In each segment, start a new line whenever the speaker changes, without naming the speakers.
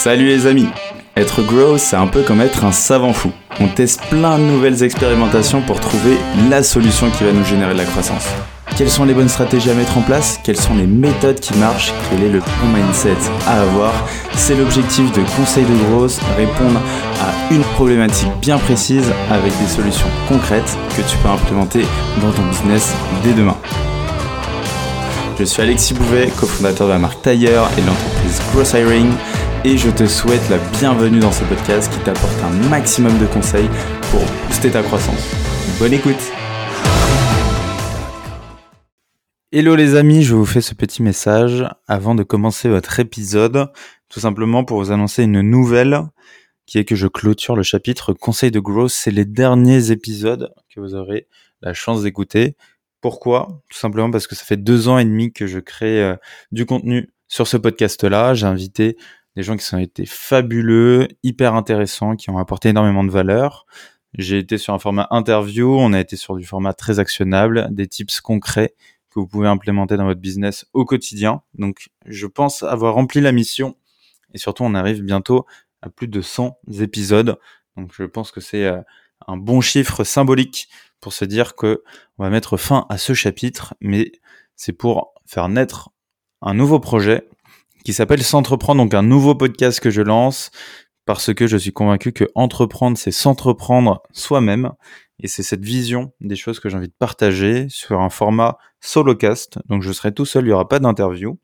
Salut les amis. Être grow, c'est un peu comme être un savant fou. On teste plein de nouvelles expérimentations pour trouver la solution qui va nous générer de la croissance. Quelles sont les bonnes stratégies à mettre en place? Quelles sont les méthodes qui marchent? Quel est le bon mindset à avoir? C'est l'objectif de Conseil de Growth, répondre à une problématique bien précise avec des solutions concrètes que tu peux implémenter dans ton business dès demain. Je suis Alexis Bouvet, cofondateur de la marque Tailleur et de l'entreprise Growth Hiring, et je te souhaite la bienvenue dans ce podcast qui t'apporte un maximum de conseils pour booster ta croissance. Bonne écoute! Hello les amis, je vous fais ce petit message avant de commencer votre épisode, tout simplement pour vous annoncer une nouvelle qui est que je clôture le chapitre Conseil de Growth. C'est les derniers épisodes que vous aurez la chance d'écouter. Pourquoi? Tout simplement parce que ça fait 2 ans et demi que je crée du contenu sur ce podcast-là. J'ai invité des gens qui ont été fabuleux, hyper intéressants, qui ont apporté énormément de valeur. J'ai été sur un format interview, on a été sur du format très actionnable, des tips concrets que vous pouvez implémenter dans votre business au quotidien. Donc, je pense avoir rempli la mission et surtout, on arrive bientôt à plus de 100 épisodes. Donc, je pense que c'est un bon chiffre symbolique pour se dire que on va mettre fin à ce chapitre, mais c'est pour faire naître un nouveau projet qui s'appelle S'entreprendre, donc un nouveau podcast que je lance parce que je suis convaincu que entreprendre, c'est s'entreprendre soi-même. Et c'est cette vision des choses que j'ai envie de partager sur un format solocast. Donc je serai tout seul, il n'y aura pas d'interview.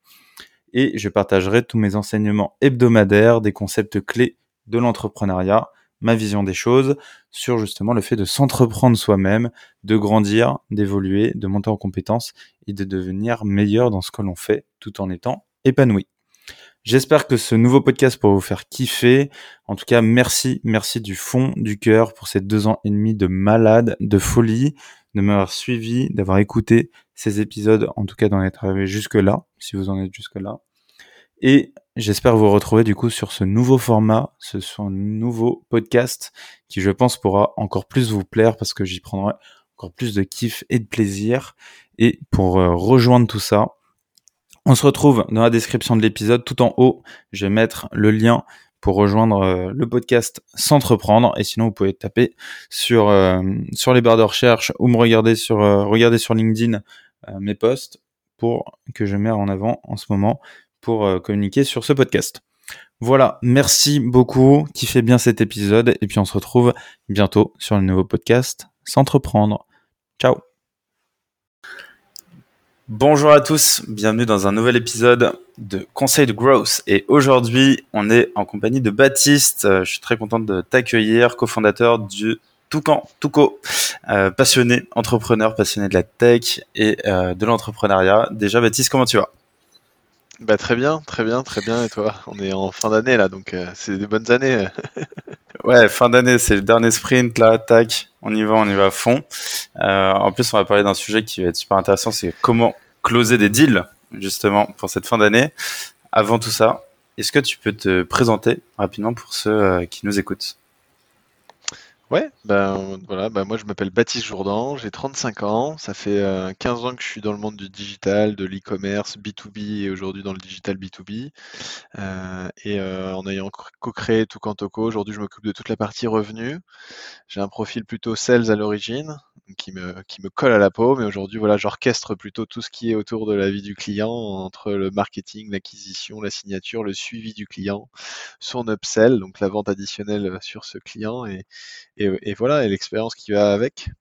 Et je partagerai tous mes enseignements hebdomadaires, des concepts clés de l'entrepreneuriat, ma vision des choses, sur justement le fait de s'entreprendre soi-même, de grandir, d'évoluer, de monter en compétences et de devenir meilleur dans ce que l'on fait tout en étant épanoui. J'espère que ce nouveau podcast pourra vous faire kiffer. En tout cas, merci du fond du cœur pour ces 2 ans et demi de malade, de folie, de m'avoir suivi, d'avoir écouté ces épisodes, en tout cas d'en être arrivé jusque-là, si vous en êtes jusque-là. Et j'espère vous retrouver du coup sur ce nouveau format, ce nouveau podcast qui, je pense, pourra encore plus vous plaire parce que j'y prendrai encore plus de kiff et de plaisir. Et pour rejoindre tout ça, on se retrouve dans la description de l'épisode. Tout en haut, je vais mettre le lien pour rejoindre le podcast S'entreprendre. Et sinon, vous pouvez taper sur les barres de recherche ou me regarder sur LinkedIn mes posts pour que je mets en avant en ce moment pour communiquer sur ce podcast. Voilà, merci beaucoup. Kiffez bien cet épisode. Et puis, on se retrouve bientôt sur le nouveau podcast S'entreprendre. Ciao! Bonjour à tous, bienvenue dans un nouvel épisode de Conseil de Growth. Et aujourd'hui, on est en compagnie de Baptiste. Je suis très content de t'accueillir, cofondateur du Toucan, Touco, passionné entrepreneur, passionné de la tech et de l'entrepreneuriat. Déjà, Baptiste, comment tu vas?
Bah très bien. Et toi? On est en fin d'année là, donc c'est des bonnes années.
Ouais, fin d'année, c'est le dernier sprint là, tac, on y va à fond. En plus, on va parler d'un sujet qui va être super intéressant, c'est comment closer des deals, justement, pour cette fin d'année. Avant tout ça, est-ce que tu peux te présenter rapidement pour ceux qui nous écoutent?
Ouais, voilà, moi je m'appelle Baptiste Jourdan, j'ai 35 ans, ça fait 15 ans que je suis dans le monde du digital, de l'e-commerce, B2B et aujourd'hui dans le digital B2B. En ayant co-créé Toucan Toco, aujourd'hui je m'occupe de toute la partie revenus. J'ai un profil plutôt sales à l'origine, qui me colle à la peau, mais aujourd'hui voilà, j'orchestre plutôt tout ce qui est autour de la vie du client, entre le marketing, l'acquisition, la signature, le suivi du client, son upsell, donc la vente additionnelle sur ce client et voilà, et l'expérience qui va avec.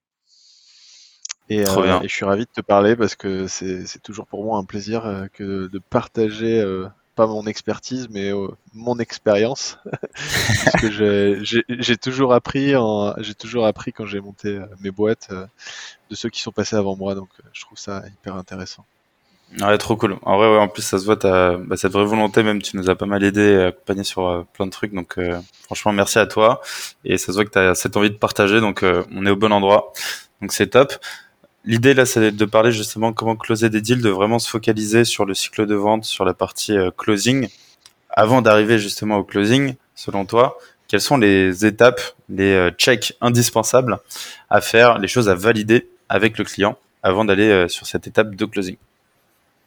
Trop bien.
Et je suis ravi de te parler parce que c'est toujours pour moi un plaisir que de partager pas mon expertise mais mon expérience puisque j'ai toujours appris quand j'ai monté mes boîtes de ceux qui sont passés avant moi, donc je trouve ça hyper intéressant.
Ouais, trop cool. En vrai, ouais, en plus, ça se voit, cette vraie volonté, même, tu nous as pas mal aidé, accompagné sur plein de trucs. Donc, franchement, merci à toi. Et ça se voit que tu as cette envie de partager. Donc, on est au bon endroit. Donc, c'est top. L'idée, là, c'est de parler justement comment closer des deals, de vraiment se focaliser sur le cycle de vente, sur la partie closing. Avant d'arriver justement au closing, selon toi, quelles sont les étapes, les checks indispensables à faire, les choses à valider avec le client avant d'aller sur cette étape de closing?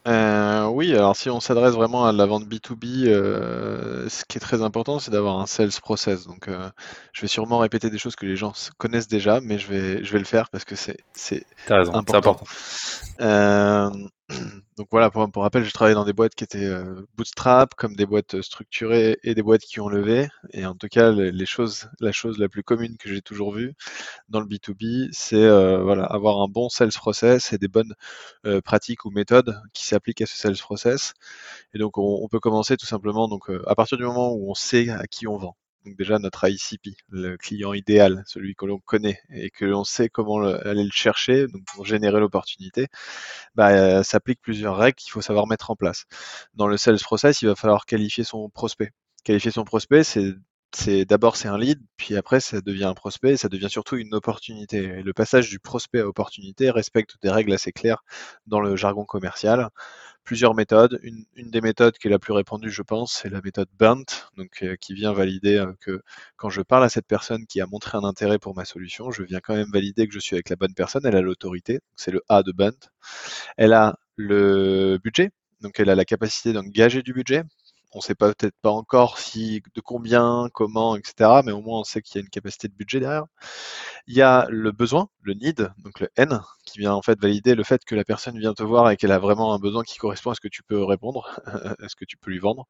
Oui, alors si on s'adresse vraiment à la vente B2B, ce qui est très important, c'est d'avoir un sales process. Donc, je vais sûrement répéter des choses que les gens connaissent déjà, mais je vais le faire parce que c'est
T'as raison, c'est
important.
important.
Euh, donc voilà, pour rappel, je travaillé dans des boîtes qui étaient bootstrap, comme des boîtes structurées et des boîtes qui ont levé. Et en tout cas, la chose la plus commune que j'ai toujours vue dans le B2B, c'est voilà, avoir un bon sales process et des bonnes pratiques ou méthodes qui s'appliquent à ce sales process. Et donc, on peut commencer tout simplement donc, à partir du moment où on sait à qui on vend. Donc déjà notre ICP, le client idéal, celui que l'on connaît et que l'on sait comment aller le chercher, donc pour générer l'opportunité, bah, s'appliquent plusieurs règles qu'il faut savoir mettre en place. Dans le sales process, il va falloir qualifier son prospect. Qualifier son prospect, c'est d'abord c'est un lead, puis après ça devient un prospect, et ça devient surtout une opportunité. Et le passage du prospect à opportunité respecte des règles assez claires dans le jargon commercial. Plusieurs méthodes. Une des méthodes qui est la plus répandue, je pense, c'est la méthode BUNT, donc qui vient valider que quand je parle à cette personne qui a montré un intérêt pour ma solution, je viens quand même valider que je suis avec la bonne personne. Elle a l'autorité, c'est le A de BUNT. Elle a le budget, donc elle a la capacité d'engager du budget. On ne sait pas peut-être pas encore si de combien, comment, etc. Mais au moins on sait qu'il y a une capacité de budget derrière. Il y a le besoin, le need, donc le N, qui vient en fait valider le fait que la personne vient te voir et qu'elle a vraiment un besoin qui correspond à ce que tu peux répondre, à ce que tu peux lui vendre.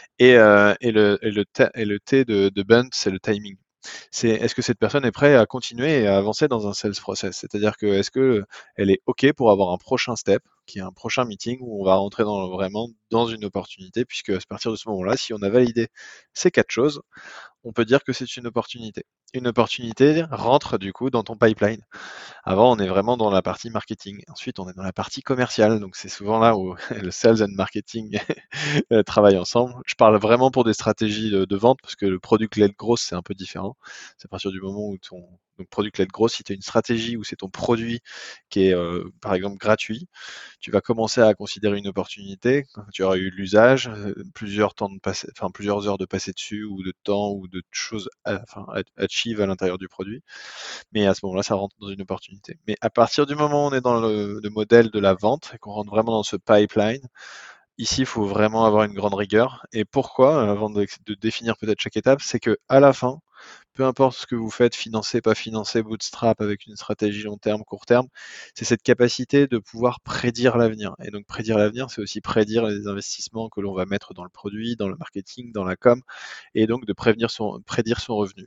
Et le T de Bunt, c'est le timing. C'est est-ce que cette personne est prête à continuer et à avancer dans un sales process? C'est-à-dire que est-ce que elle est OK pour avoir un prochain step, qui est un prochain meeting où on va rentrer vraiment dans une opportunité, puisque à partir de ce moment-là, si on a validé ces quatre choses, on peut dire que c'est une opportunité. Une opportunité rentre du coup dans ton pipeline. Avant, on est vraiment dans la partie marketing. Ensuite, on est dans la partie commerciale. Donc, c'est souvent là où le sales and marketing travaillent ensemble. Je parle vraiment pour des stratégies de vente parce que le product-led growth, c'est un peu différent. C'est à partir du moment où ton donc product-led growth, si tu as une stratégie où c'est ton produit qui est, par exemple, gratuit, tu vas commencer à considérer une opportunité quand tu auras eu l'usage, plusieurs heures de passer dessus ou de temps ou de choses achieve à l'intérieur du produit. Mais à ce moment-là, ça rentre dans une opportunité. Mais à partir du moment où on est dans le modèle de la vente et qu'on rentre vraiment dans ce pipeline, ici, il faut vraiment avoir une grande rigueur. Et pourquoi, avant de définir peut-être chaque étape, c'est que à la fin, peu importe ce que vous faites, financer, pas financer, bootstrap avec une stratégie long terme, court terme, c'est cette capacité de pouvoir prédire l'avenir. Et donc prédire l'avenir, c'est aussi prédire les investissements que l'on va mettre dans le produit, dans le marketing, dans la com, et donc de prédire son revenu.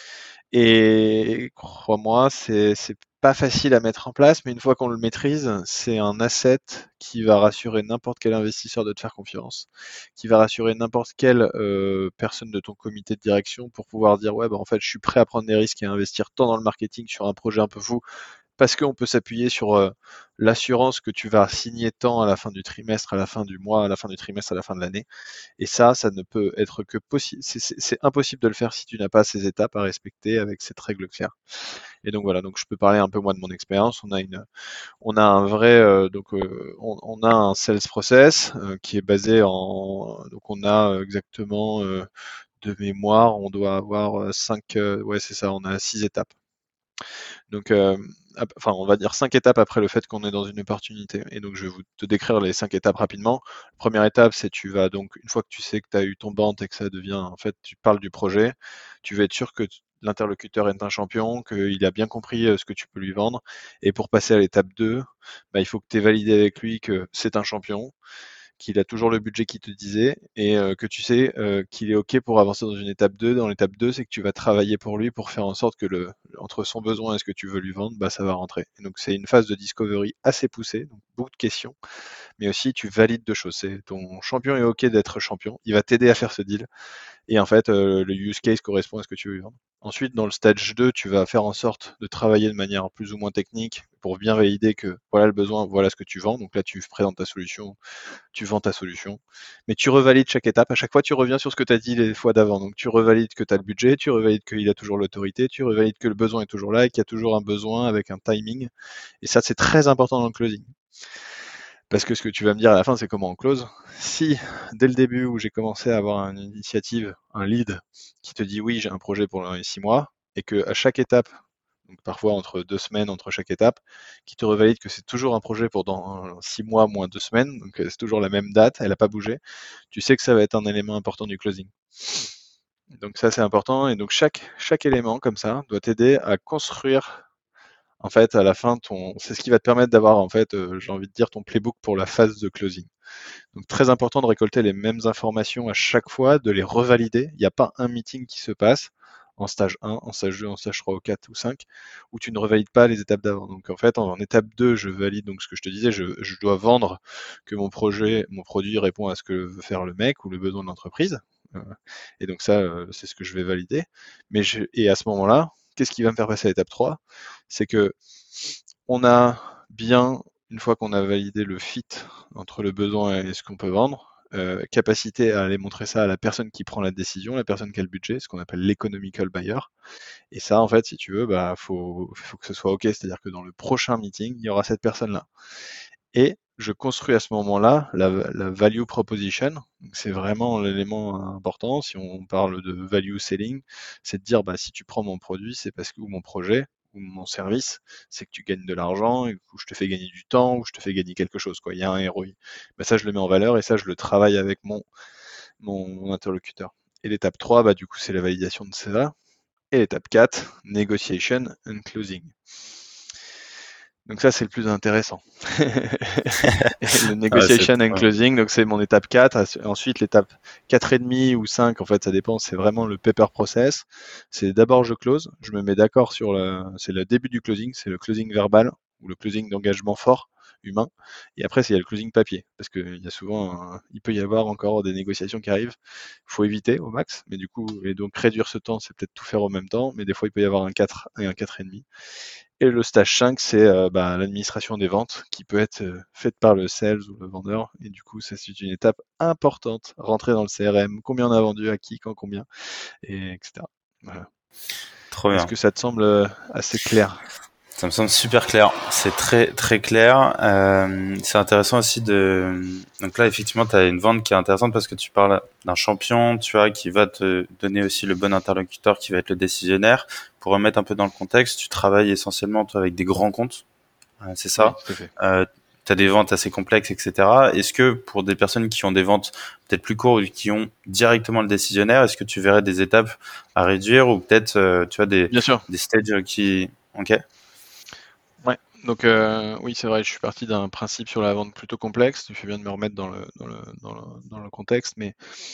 Et crois-moi, c'est pas facile à mettre en place, mais une fois qu'on le maîtrise, c'est un asset qui va rassurer n'importe quel investisseur de te faire confiance, qui va rassurer n'importe quelle personne de ton comité de direction pour pouvoir dire ouais bah en fait je suis prêt à prendre des risques et à investir tant dans le marketing sur un projet un peu fou parce qu'on peut s'appuyer sur l'assurance que tu vas signer tant à la fin du trimestre, à la fin du mois, à la fin du trimestre, à la fin de l'année. Et ça ne peut être que possible. C'est impossible de le faire si tu n'as pas ces étapes à respecter avec cette règle claire. Et donc voilà, donc je peux parler un peu moi de mon expérience. On a un vrai, on a un sales process qui est basé donc on a exactement de mémoire, on doit avoir cinq, ouais c'est ça, on a 6 étapes. Donc, enfin, on va dire 5 étapes après le fait qu'on est dans une opportunité. Et donc, je vais te décrire les 5 étapes rapidement. La première étape, c'est tu vas donc, une fois que tu sais que tu as eu ton bant et que ça devient, en fait, tu parles du projet, tu vas être sûr que l'interlocuteur est un champion, qu'il a bien compris ce que tu peux lui vendre. Et pour passer à l'étape 2, bah, il faut que tu aies validé avec lui que c'est un champion, qu'il a toujours le budget qu'il te disait et que tu sais qu'il est OK pour avancer dans une étape 2. Dans l'étape 2, c'est que tu vas travailler pour lui pour faire en sorte que entre son besoin et ce que tu veux lui vendre, bah, ça va rentrer. Et donc c'est une phase de discovery assez poussée, donc beaucoup de questions, mais aussi tu valides deux choses. C'est ton champion est OK d'être champion, il va t'aider à faire ce deal et en fait, le use case correspond à ce que tu veux lui vendre. Ensuite, dans le stage 2, tu vas faire en sorte de travailler de manière plus ou moins technique pour bien valider que voilà le besoin, voilà ce que tu vends. Donc là, tu présentes ta solution, tu vends ta solution, mais tu revalides chaque étape. À chaque fois, tu reviens sur ce que tu as dit les fois d'avant. Donc, tu revalides que tu as le budget, tu revalides qu'il a toujours l'autorité, tu revalides que le besoin est toujours là et qu'il y a toujours un besoin avec un timing. Et ça, c'est très important dans le closing. Parce que ce que tu vas me dire à la fin, c'est comment on close. Si, dès le début où j'ai commencé à avoir une initiative, un lead qui te dit oui, j'ai un projet pour les 6 mois, et que à chaque étape, donc parfois entre 2 semaines entre chaque étape, qui te revalide que c'est toujours un projet pour dans 6 mois moins 2 semaines, donc c'est toujours la même date, elle n'a pas bougé, tu sais que ça va être un élément important du closing. Donc ça c'est important, et donc chaque élément comme ça doit t'aider à construire en fait à la fin c'est ce qui va te permettre d'avoir en fait j'ai envie de dire ton playbook pour la phase de closing. Donc très important de récolter les mêmes informations à chaque fois, de les revalider. Il n'y a pas un meeting qui se passe en stage 1, en stage 2, en stage 3 ou 4 ou 5, où tu ne revalides pas les étapes d'avant. Donc en fait, en étape 2, je valide donc ce que je te disais, je dois vendre que mon projet, mon produit répond à ce que veut faire le mec ou le besoin de l'entreprise. Euh, Et donc ça, c'est ce que je vais valider. Et à ce moment-là, qu'est-ce qui va me faire passer à l'étape 3? C'est que on a bien, une fois qu'on a validé le fit entre le besoin et ce qu'on peut vendre, capacité à aller montrer ça à la personne qui prend la décision, la personne qui a le budget, ce qu'on appelle l'economical buyer. Et ça, en fait, si tu veux, bah, faut que ce soit OK. C'est-à-dire que dans le prochain meeting, il y aura cette personne-là. Et je construis à ce moment-là la value proposition. C'est vraiment l'élément important. Si on parle de value selling, c'est de dire, bah, si tu prends mon produit, c'est parce que, ou mon projet, ou mon service, c'est que tu gagnes de l'argent, ou je te fais gagner du temps, ou je te fais gagner quelque chose, quoi. Il y a un ROI. Bah, ça, je le mets en valeur, et ça, je le travaille avec mon interlocuteur. Et l'étape 3, bah, du coup, c'est la validation de cela. Et l'étape 4, negotiation and closing. Donc ça, c'est le plus intéressant. Le
Ah, c'est
negotiation and
trop
closing, donc c'est mon étape 4. Ensuite, l'étape 4,5 ou 5, en fait, ça dépend, c'est vraiment le paper process. C'est d'abord je close, je me mets d'accord c'est le début du closing, c'est le closing verbal ou le closing d'engagement fort humain. Et après, il y a le closing papier, parce qu'il y a souvent, il peut y avoir encore des négociations qui arrivent. Il faut éviter au max, mais du coup, et donc réduire ce temps, c'est peut-être tout faire en même temps, mais des fois, il peut y avoir un 4 et un 4,5. Et le stage 5, c'est bah, l'administration des ventes qui peut être faite par le sales ou le vendeur. Et du coup, ça, c'est une étape importante. Rentrer dans le CRM, combien on a vendu, à qui, quand, combien, et etc. Voilà.
trop
Est-ce
bien.
que ça te semble assez clair?
Ça me semble super clair. C'est très très clair. C'est intéressant aussi de. Donc là, effectivement, tu as une vente qui est intéressante parce que tu parles d'un champion, tu vois, qui va te donner aussi le bon interlocuteur, qui va être le décisionnaire. Pour remettre un peu dans le contexte, tu travailles essentiellement toi avec des grands comptes, c'est
Oui,
ça.
tout à fait.
Tu as des ventes assez complexes, etc. Est-ce que pour des personnes qui ont des ventes peut-être plus courtes ou qui ont directement le décisionnaire, est-ce que tu verrais des étapes à réduire ou peut-être, tu vois,
Bien sûr.
des stages qui. Ok.
Ouais. Donc oui, c'est vrai, je suis parti d'un principe sur la vente plutôt complexe. Tu fais bien de me remettre dans le contexte, mais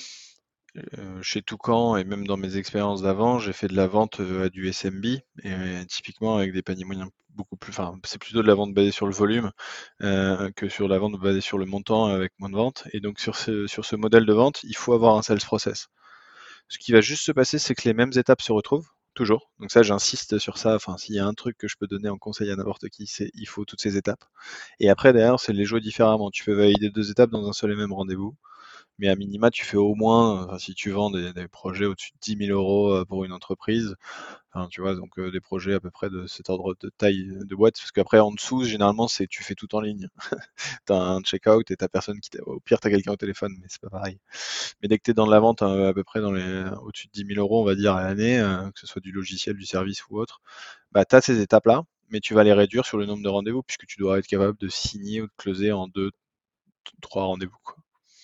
chez Toucan et même dans mes expériences d'avant, j'ai fait de la vente à du SMB et typiquement avec des paniers moyens beaucoup plus. Enfin, c'est plutôt de la vente basée sur le volume que sur la vente basée sur le montant avec moins de ventes. Et donc sur ce modèle de vente, il faut avoir un sales process. Ce qui va juste se passer, c'est que les mêmes étapes se retrouvent toujours. Donc ça, j'insiste sur ça. Enfin, s'il y a un truc que je peux donner en conseil à n'importe qui, c'est il faut toutes ces étapes. Et après, d'ailleurs, c'est de les jouer différemment. Tu peux valider 2 étapes dans un seul et même rendez-vous. Mais à minima, tu fais au moins, enfin, si tu vends des projets au-dessus de 10 000 euros pour une entreprise, enfin, tu vois, donc des projets à peu près de cet ordre de taille de boîte, parce qu'après, en dessous, généralement, c'est tu fais tout en ligne. Tu as un checkout et t'as personne au pire, tu as quelqu'un au téléphone, mais c'est pas pareil. Mais dès que tu es dans de la vente à peu près au-dessus de 10 000 euros, on va dire, à l'année, que ce soit du logiciel, du service ou autre, bah, tu as ces étapes-là, mais tu vas les réduire sur le nombre de rendez-vous, puisque tu dois être capable de signer ou de closer en 2, 3 rendez-vous, quoi.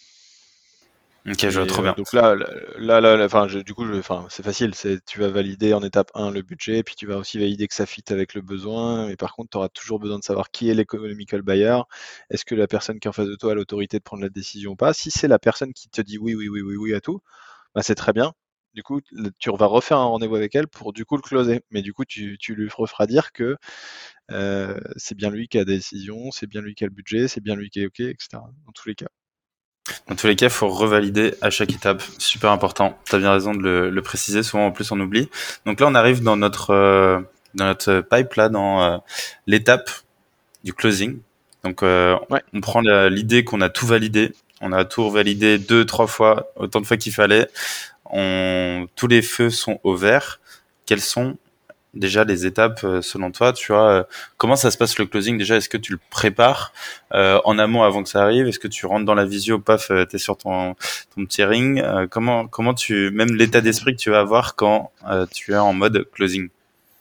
Ok, je vois
Et
trop bien.
donc enfin, du coup, enfin, c'est facile. Tu vas valider en étape 1 le budget, puis tu vas aussi valider que ça fit avec le besoin. Mais par contre, tu auras toujours besoin de savoir qui est l'economical buyer. Est-ce que la personne qui est en face de toi a l'autorité de prendre la décision ou pas? Si c'est la personne qui te dit oui, oui, oui, oui, oui à tout, bah, c'est très bien. Du coup, tu vas refaire un rendez-vous avec elle pour du coup le closer. Mais du coup, tu lui referas dire que c'est bien lui qui a la décision, c'est bien lui qui a le budget, c'est bien lui qui est OK, etc. Dans tous les cas.
Dans tous les cas, il faut revalider à chaque étape. Super important. Tu as bien raison de le préciser. Souvent, en plus, on oublie. Donc là, on arrive dans notre pipe, là, dans l'étape du closing. Donc,
Ouais.
on prend l'idée qu'on a tout validé. On a tout validé 2, 3 fois, autant de fois qu'il fallait. Tous les feux sont au vert. Quels sont déjà les étapes selon toi? Tu vois, comment ça se passe le closing déjà? Est-ce que tu le prépares en amont avant que ça arrive? Est-ce que tu rentres dans la visio, paf, t'es sur ton petit ring? Comment même l'état d'esprit que tu vas avoir quand tu es en mode closing?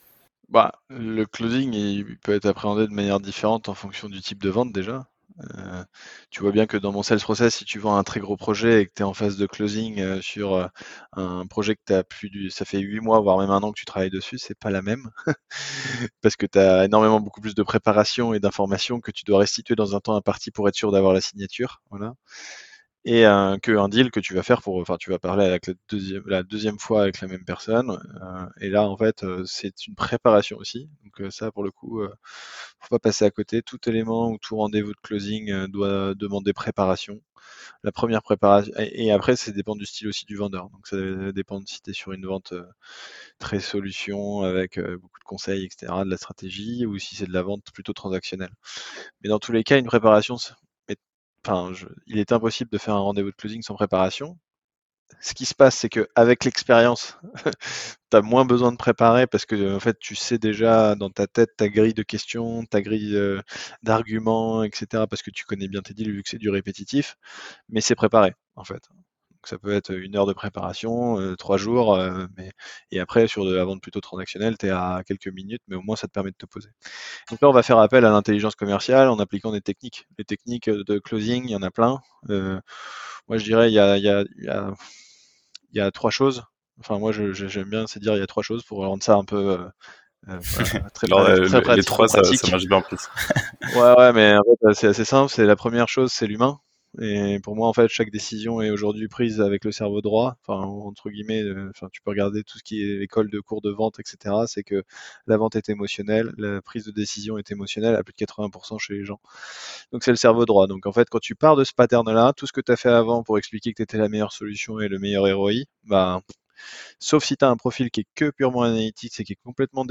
Le closing, il peut être appréhendé de manière différente en fonction du type de vente déjà. Tu vois bien que dans mon sales process, si tu vends un très gros projet et que tu es en phase de closing sur un projet que ça fait 8 mois, voire même un an que tu travailles dessus, c'est pas la même. Parce que tu as énormément beaucoup plus de préparation et d'informations que tu dois restituer dans un temps imparti pour être sûr d'avoir la signature. Voilà. Et qu'un deal que tu vas faire enfin, tu vas parler avec la deuxième fois avec la même personne. Et là, en fait, c'est une préparation aussi. Donc ça, pour le coup, faut pas passer à côté. Tout élément ou tout rendez-vous de closing doit demander préparation. La première préparation, et après, ça dépend du style aussi du vendeur. Donc ça dépend de si tu es sur une vente très solution avec beaucoup de conseils, etc., de la stratégie, ou si c'est de la vente plutôt transactionnelle. Mais dans tous les cas, une préparation, il est impossible de faire un rendez-vous de closing sans préparation. Ce qui se passe, c'est qu'avec l'expérience, tu as moins besoin de préparer parce que en fait, tu sais déjà dans ta tête ta grille de questions, ta grille d'arguments, etc. Parce que tu connais bien tes deals vu que c'est du répétitif, mais c'est préparé en fait. Donc ça peut être 1 heure de préparation, 3 jours, et après sur de la vente plutôt transactionnelle, tu es à quelques minutes, mais au moins ça te permet de te poser. Donc là, on va faire appel à l'intelligence commerciale en appliquant des techniques. Les techniques de closing, il y en a plein. Moi, je dirais il y a 3 choses. Enfin, moi, j'aime bien c'est dire il y a 3 choses pour rendre ça un peu très,
Alors,
très
les
pratique.
trois, ça marche bien en plus.
Ouais, ouais, mais en fait, c'est assez simple. C'est la première chose, c'est l'humain. Et pour moi, en fait, chaque décision est aujourd'hui prise avec le cerveau droit. Enfin, entre guillemets, enfin, tu peux regarder tout ce qui est école de cours de vente, etc. C'est que la vente est émotionnelle, la prise de décision est émotionnelle à plus de 80% chez les gens. Donc, c'est le cerveau droit. Donc, en fait, quand tu pars de ce pattern-là, tout ce que tu as fait avant pour expliquer que tu étais la meilleure solution et le meilleur ROI, bah, sauf si tu as un profil qui est que purement analytique, c'est qui est complètement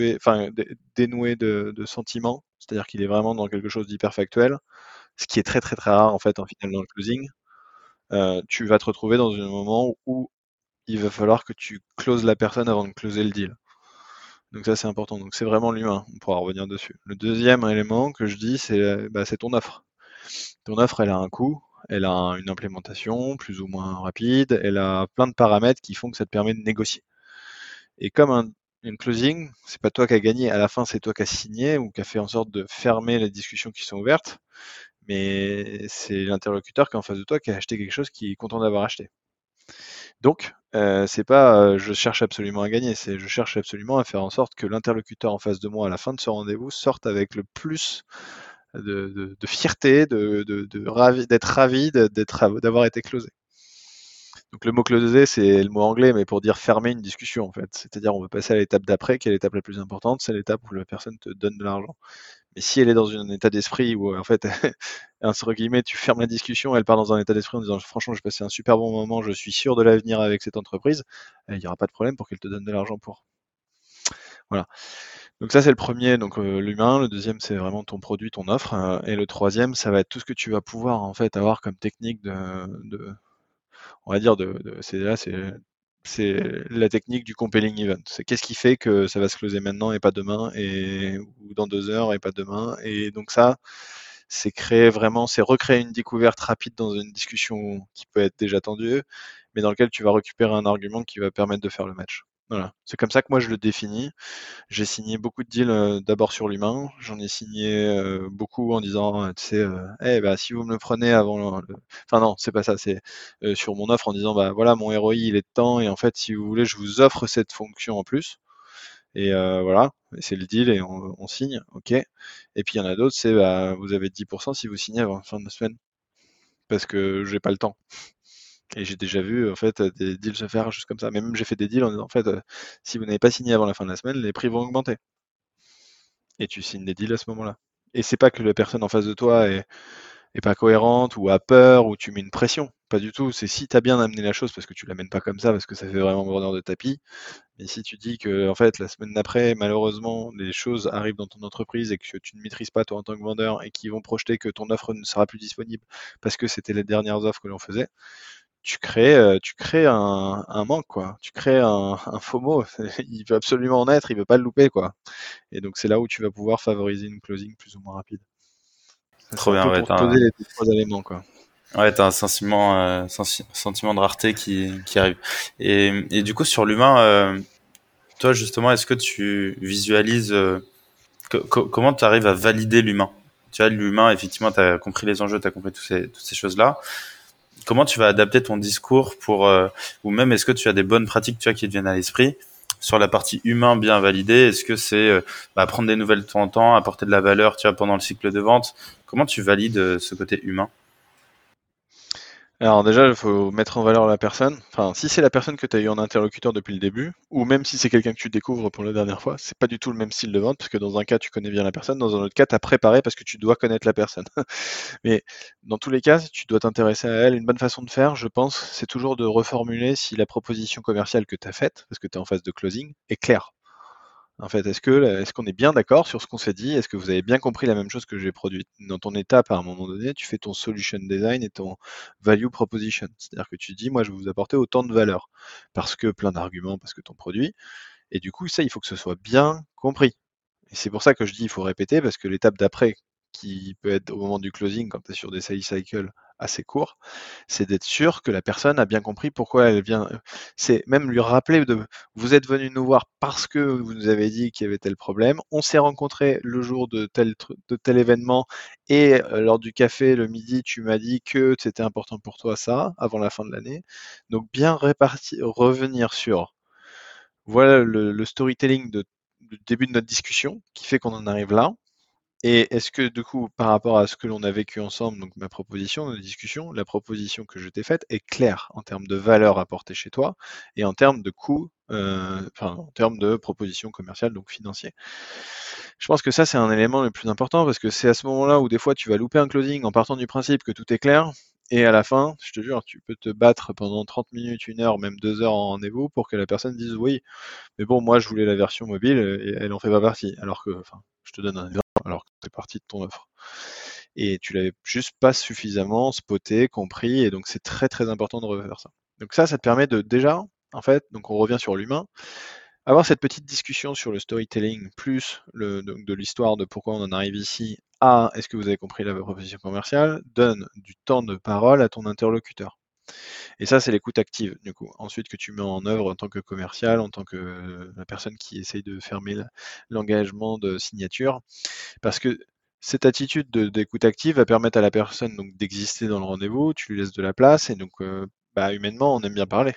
dénoué de sentiments, c'est-à-dire qu'il est vraiment dans quelque chose d'hyper factuel, ce qui est très très très rare en fait en final dans le closing. Tu vas te retrouver dans un moment où il va falloir que tu closes la personne avant de closer le deal. Donc ça c'est important. Donc c'est vraiment l'humain. On pourra revenir dessus. Le deuxième élément que je dis, c'est ton offre. Ton offre, elle a un coût, elle a une implémentation plus ou moins rapide, elle a plein de paramètres qui font que ça te permet de négocier. Et comme une closing, c'est pas toi qui as gagné, à la fin c'est toi qui as signé ou qui a fait en sorte de fermer les discussions qui sont ouvertes, mais c'est l'interlocuteur qui est en face de toi qui a acheté quelque chose qui est content d'avoir acheté. Donc, c'est pas je cherche absolument à gagner, c'est je cherche absolument à faire en sorte que l'interlocuteur en face de moi à la fin de ce rendez-vous sorte avec le plus de fierté, d'être ravi d'avoir été closé. Donc le mot closer, c'est le mot anglais, mais pour dire fermer une discussion en fait. C'est-à-dire on veut passer à l'étape d'après, qui est l'étape la plus importante, c'est l'étape où la personne te donne de l'argent. Mais si elle est dans un état d'esprit où en fait, entre guillemets, tu fermes la discussion, elle part dans un état d'esprit en disant franchement j'ai passé un super bon moment, je suis sûr de l'avenir avec cette entreprise, il n'y aura pas de problème pour qu'elle te donne de l'argent pour. Voilà. Donc ça c'est le premier, donc l'humain. Le deuxième c'est vraiment ton produit, ton offre, et le troisième ça va être tout ce que tu vas pouvoir en fait avoir comme technique on va dire c'est la technique du compelling event. C'est qu'est-ce qui fait que ça va se closer maintenant et pas demain, ou dans 2 heures et pas demain. Et donc ça, c'est recréer une découverte rapide dans une discussion qui peut être déjà tendue, mais dans lequel tu vas récupérer un argument qui va permettre de faire le match. Voilà. C'est comme ça que moi je le définis. J'ai signé beaucoup de deals d'abord sur l'humain. J'en ai signé beaucoup en disant, tu sais, eh, bah, si vous me le prenez avant Enfin non, c'est pas ça, c'est sur mon offre en disant, bah voilà, mon ROI il est de temps et en fait, si vous voulez, je vous offre cette fonction en plus. Et voilà, et c'est le deal et on signe, ok. Et puis il y en a d'autres, c'est bah, vous avez 10% si vous signez avant la fin de la semaine, parce que j'ai pas le temps. Et j'ai déjà vu en fait des deals se faire juste comme ça. Mais même j'ai fait des deals en disant en fait, si vous n'avez pas signé avant la fin de la semaine, les prix vont augmenter. Et tu signes des deals à ce moment-là. Et c'est pas que la personne en face de toi est pas cohérente ou a peur ou tu mets une pression. Pas du tout. C'est si tu as bien amené la chose parce que tu l'amènes pas comme ça parce que ça fait vraiment vendeur de tapis. Mais si tu dis que en fait la semaine d'après, malheureusement, les choses arrivent dans ton entreprise et que tu ne maîtrises pas toi en tant que vendeur et qu'ils vont projeter que ton offre ne sera plus disponible parce que c'était les dernières offres que l'on faisait, tu crées un manque, quoi. Tu crées un FOMO. Il veut absolument en être, il veut pas le louper, quoi. Et donc c'est là où tu vas pouvoir favoriser une closing plus ou moins rapide. Ça, c'est
Trop
un
bien,
peu
ouais,
pour te poser les trois éléments, quoi.
t'as un sentiment, sentiment de rareté qui arrive. Et du coup, sur l'humain, toi, justement, est-ce que tu visualises comment tu arrives à valider l'humain? Tu vois, l'humain, effectivement, tu as compris les enjeux, tu as compris toutes ces choses-là. Comment tu vas adapter ton discours pour, ou même est-ce que tu as des bonnes pratiques, tu vois, qui te viennent à l'esprit sur la partie humain bien validée? Est-ce que c'est prendre des nouvelles de temps en temps, apporter de la valeur, tu vois, pendant le cycle de vente? Comment tu valides ce côté humain?
Alors déjà, il faut mettre en valeur la personne. Enfin, si c'est la personne que tu as eu en interlocuteur depuis le début, ou même si c'est quelqu'un que tu découvres pour la dernière fois, c'est pas du tout le même style de vente, parce que dans un cas, tu connais bien la personne, dans un autre cas, tu as préparé parce que tu dois connaître la personne. Mais dans tous les cas, tu dois t'intéresser à elle. Une bonne façon de faire, je pense, c'est toujours de reformuler si la proposition commerciale que tu as faite, parce que tu es en phase de closing, est claire. En fait, est-ce qu'on est bien d'accord sur ce qu'on s'est dit? Est-ce que vous avez bien compris la même chose que j'ai produite? Dans ton étape, à un moment donné, tu fais ton solution design et ton value proposition. C'est-à-dire que tu dis, moi, je vais vous apporter autant de valeur parce que plein d'arguments, parce que ton produit. Et du coup, ça, il faut que ce soit bien compris. Et c'est pour ça que je dis il faut répéter, parce que l'étape d'après, qui peut être au moment du closing, quand tu es sur des sales cycles assez courts, c'est d'être sûr que la personne a bien compris pourquoi elle vient. C'est même lui rappeler de vous êtes venu nous voir parce que vous nous avez dit qu'il y avait tel problème. On s'est rencontrés le jour de tel événement et lors du café le midi, tu m'as dit que c'était important pour toi ça avant la fin de l'année. Donc bien répartir, revenir sur voilà le storytelling du début de notre discussion qui fait qu'on en arrive là. Et est-ce que du coup, par rapport à ce que l'on a vécu ensemble, donc ma proposition, notre discussion, la proposition que je t'ai faite est claire en termes de valeur apportée chez toi et en termes de coût, enfin en termes de proposition commerciale, donc financier. Je pense que ça, c'est un élément le plus important parce que c'est à ce moment-là où des fois tu vas louper un closing en partant du principe que tout est clair. Et à la fin, je te jure, tu peux te battre pendant 30 minutes, 1 heure, même 2 heures en rendez-vous pour que la personne dise oui, mais bon, moi je voulais la version mobile et elle en fait pas partie. Alors que, enfin, je te donne un exemple, alors que c'est partie de ton offre. Et tu l'avais juste pas suffisamment spoté, compris, et donc c'est très très important de refaire ça. Donc ça te permet de déjà, en fait, donc on revient sur l'humain, avoir cette petite discussion sur le storytelling, plus donc de l'histoire de pourquoi on en arrive ici à est-ce que vous avez compris la proposition commerciale, donne du temps de parole à ton interlocuteur. Et ça, c'est l'écoute active, du coup. Ensuite, que tu mets en œuvre en tant que commercial, en tant que la personne qui essaye de fermer l'engagement de signature. Parce que cette attitude d'écoute active va permettre à la personne donc d'exister dans le rendez-vous, tu lui laisses de la place, et donc humainement, on aime bien parler.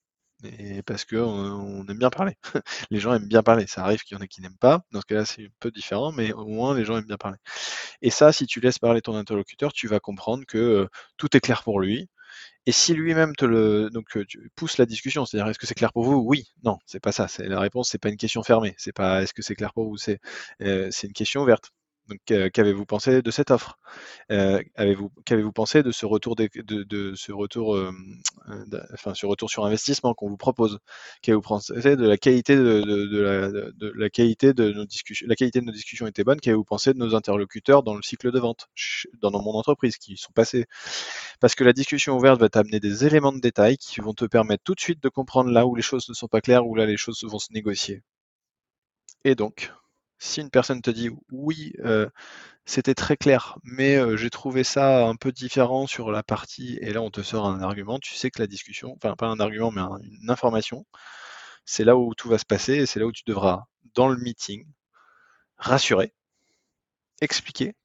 Et parce que on aime bien parler. Les gens aiment bien parler. Ça arrive qu'il y en ait qui n'aiment pas. Dans ce cas-là, c'est un peu différent, mais au moins les gens aiment bien parler. Et ça, si tu laisses parler ton interlocuteur, tu vas comprendre que tout est clair pour lui, et si lui-même tu pousses la discussion, c'est-à-dire est-ce que c'est clair pour vous? Oui, non, c'est pas ça. C'est la réponse, c'est pas une question fermée. C'est pas est-ce que c'est clair pour vous? C'est une question ouverte. Donc qu'avez-vous pensé de cette offre? Qu'avez-vous pensé de ce retour de ce retour, enfin ce retour sur investissement qu'on vous propose? Qu'avez-vous pensé de la qualité de la qualité de nos discussions? La qualité de nos discussions était bonne. Qu'avez-vous pensé de nos interlocuteurs dans le cycle de vente dans mon entreprise qui sont passés? Parce que la discussion ouverte va t'amener des éléments de détail qui vont te permettre tout de suite de comprendre là où les choses ne sont pas claires, où là les choses vont se négocier. Et donc, si une personne te dit oui, c'était très clair, mais j'ai trouvé ça un peu différent sur la partie, et là on te sort un argument, tu sais que la discussion, enfin pas un argument, mais une information, c'est là où tout va se passer et c'est là où tu devras, dans le meeting, rassurer, expliquer.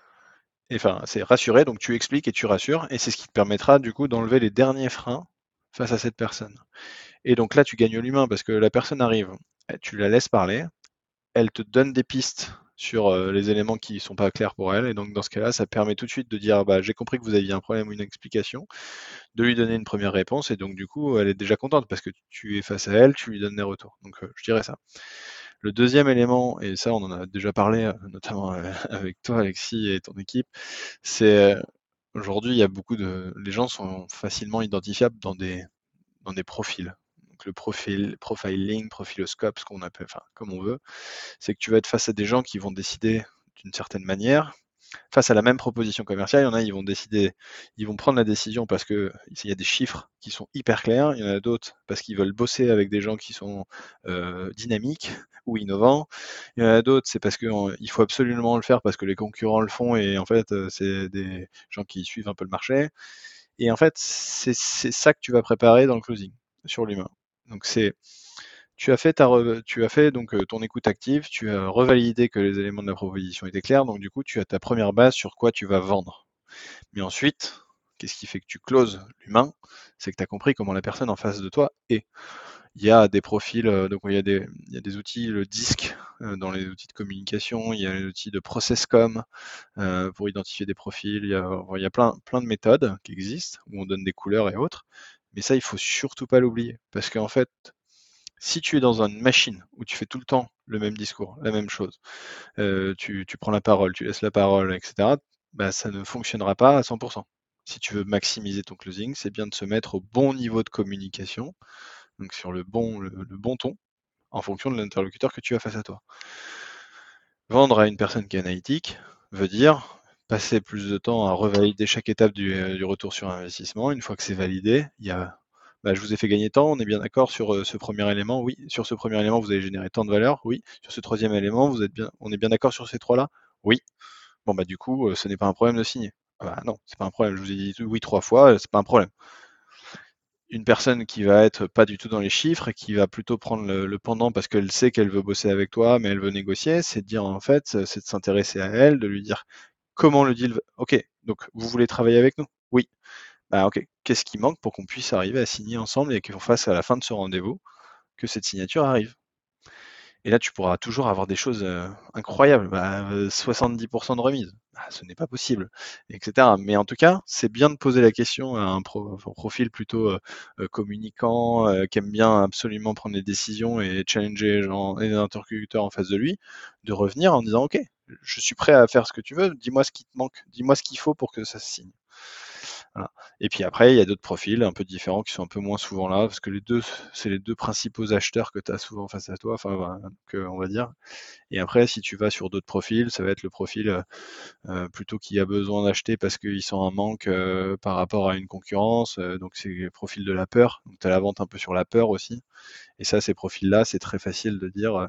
Enfin, c'est rassurer, donc tu expliques et tu rassures, et c'est ce qui te permettra du coup d'enlever les derniers freins face à cette personne. Et donc là, tu gagnes l'humain parce que la personne arrive, tu la laisses parler, elle te donne des pistes sur les éléments qui ne sont pas clairs pour elle. Et donc dans ce cas-là, ça permet tout de suite de dire bah, j'ai compris que vous aviez un problème ou une explication, de lui donner une première réponse. Et donc du coup, elle est déjà contente parce que tu es face à elle, tu lui donnes des retours. Donc je dirais ça. Le deuxième élément, et ça on en a déjà parlé notamment avec toi Alexis et ton équipe, c'est aujourd'hui il y a beaucoup de... Les gens sont facilement identifiables dans des profils. Donc le profiling, profiloscope, ce qu'on appelle, enfin comme on veut, c'est que tu vas être face à des gens qui vont décider d'une certaine manière. Face à la même proposition commerciale, il y en a, ils vont décider, ils vont prendre la décision parce qu'il y a des chiffres qui sont hyper clairs. Il y en a d'autres parce qu'ils veulent bosser avec des gens qui sont dynamiques ou innovants. Il y en a d'autres, c'est parce qu'il faut absolument le faire parce que les concurrents le font et en fait, c'est des gens qui suivent un peu le marché. Et en fait, c'est ça que tu vas préparer dans le closing sur l'humain. Donc tu as fait donc ton écoute active, tu as revalidé que les éléments de la proposition étaient clairs, donc du coup, tu as ta première base sur quoi tu vas vendre. Mais ensuite, qu'est-ce qui fait que tu closes l'humain? C'est que tu as compris comment la personne en face de toi est. Il y a des profils, donc il y a des outils, le disque dans les outils de communication, il y a l'outil de ProcessCom pour identifier des profils, il y a plein de méthodes qui existent où on donne des couleurs et autres. Mais ça, il faut surtout pas l'oublier. Parce qu'en fait, si tu es dans une machine où tu fais tout le temps le même discours, la même chose, tu prends la parole, tu laisses la parole, etc., bah, ça ne fonctionnera pas à 100%. Si tu veux maximiser ton closing, c'est bien de se mettre au bon niveau de communication, donc sur le bon ton, en fonction de l'interlocuteur que tu as face à toi. Vendre à une personne qui est analytique veut dire passer plus de temps à revalider chaque étape du retour sur investissement. Une fois que c'est validé, il y a je vous ai fait gagner tant, on est bien d'accord sur ce premier élément, oui. Sur ce premier élément, vous avez généré tant de valeur, oui. Sur ce troisième élément, on est bien d'accord sur ces trois-là, oui. Bon du coup, ce n'est pas un problème de signer. Ah bah non, c'est pas un problème. Je vous ai dit oui 3 fois, c'est pas un problème. Une personne qui va être pas du tout dans les chiffres et qui va plutôt prendre le pendant parce qu'elle sait qu'elle veut bosser avec toi, mais elle veut négocier, c'est de dire en fait, c'est de s'intéresser à elle, de lui dire comment le deal. Ok, donc vous voulez travailler avec nous? Oui. Bah ok, qu'est-ce qui manque pour qu'on puisse arriver à signer ensemble et qu'on fasse à la fin de ce rendez-vous que cette signature arrive? Et là, tu pourras toujours avoir des choses incroyables, 70% de remise. Ce n'est pas possible, etc. Mais en tout cas, c'est bien de poser la question à un profil plutôt communicant, qui aime bien absolument prendre des décisions et challenger les gens et les interlocuteurs en face de lui, de revenir en disant, OK, je suis prêt à faire ce que tu veux, dis-moi ce qui te manque, dis-moi ce qu'il faut pour que ça se signe. Voilà. Et puis après, il y a d'autres profils un peu différents qui sont un peu moins souvent là, parce que c'est les deux principaux acheteurs que tu as souvent face à toi, enfin, voilà, on va dire. Et après, si tu vas sur d'autres profils, ça va être le profil plutôt qui a besoin d'acheter parce qu'ils sont en manque par rapport à une concurrence. Donc c'est le profil de la peur. Donc tu as la vente un peu sur la peur aussi. Et ça, ces profils-là, c'est très facile de dire,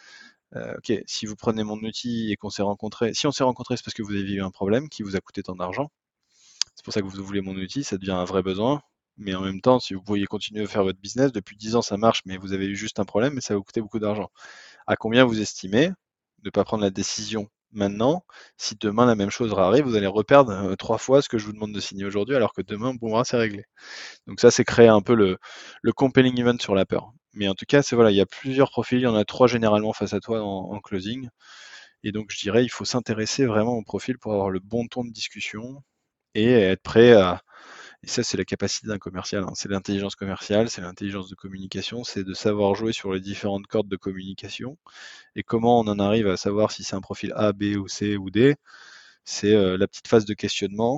OK, si vous prenez mon outil et qu'on s'est rencontrés, si on s'est rencontrés, c'est parce que vous avez eu un problème qui vous a coûté tant d'argent. C'est pour ça que vous voulez mon outil, ça devient un vrai besoin. Mais en même temps, si vous pourriez continuer à faire votre business, depuis 10 ans ça marche, mais vous avez eu juste un problème, mais ça va vous coûter beaucoup d'argent. À combien vous estimez de ne pas prendre la décision maintenant? Si demain la même chose arrive, vous allez reperdre 3 fois ce que je vous demande de signer aujourd'hui, alors que demain, bon, c'est réglé. Donc ça, c'est créer un peu le compelling event sur la peur. Mais en tout cas, c'est voilà, il y a plusieurs profils, il y en a 3 généralement face à toi en closing. Et donc je dirais, il faut s'intéresser vraiment au profil pour avoir le bon ton de discussion et être prêt à. Et ça, c'est la capacité d'un commercial, hein. C'est l'intelligence commerciale, c'est l'intelligence de communication, c'est de savoir jouer sur les différentes cordes de communication. Et comment on en arrive à savoir si c'est un profil A, B ou C ou D? C'est la petite phase de questionnement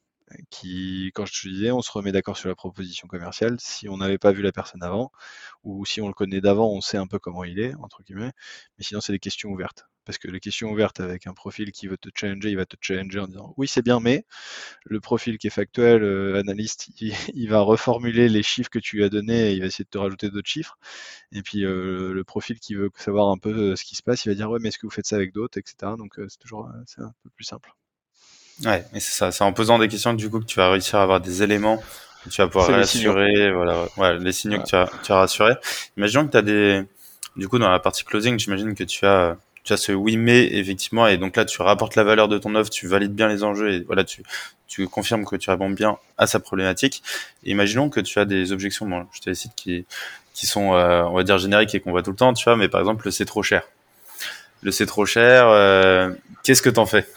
qui, quand je te disais, on se remet d'accord sur la proposition commerciale. Si on n'avait pas vu la personne avant, ou si on le connaît d'avant, on sait un peu comment il est, entre guillemets. Mais sinon, c'est des questions ouvertes. Parce que les questions ouvertes avec un profil qui veut te challenger, il va te challenger en disant oui, c'est bien, mais le profil qui est factuel, analyste, il va reformuler les chiffres que tu lui as donnés et il va essayer de te rajouter d'autres chiffres. Et puis le profil qui veut savoir un peu ce qui se passe, il va dire ouais, mais est-ce que vous faites ça avec d'autres, etc. Donc c'est toujours c'est un peu plus simple.
Ouais, mais c'est ça. C'est en posant des questions du coup que tu vas réussir à avoir des éléments que tu vas pouvoir
C'est les signaux.
rassurer. Voilà, ouais, les signaux que
Voilà.
tu as rassurés. Imaginons que tu as des, du coup, dans la partie closing, j'imagine que tu as ce oui mais effectivement, et donc là tu rapportes la valeur de ton offre, tu valides bien les enjeux et voilà, tu confirmes que tu réponds bien à sa problématique. Et imaginons que tu as des objections, bon, je te les cite qui sont, on va dire génériques et qu'on voit tout le temps, tu vois, mais par exemple le c'est trop cher. Le c'est trop cher, qu'est-ce que t'en fais?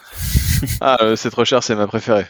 C'est trop cher, c'est ma préférée.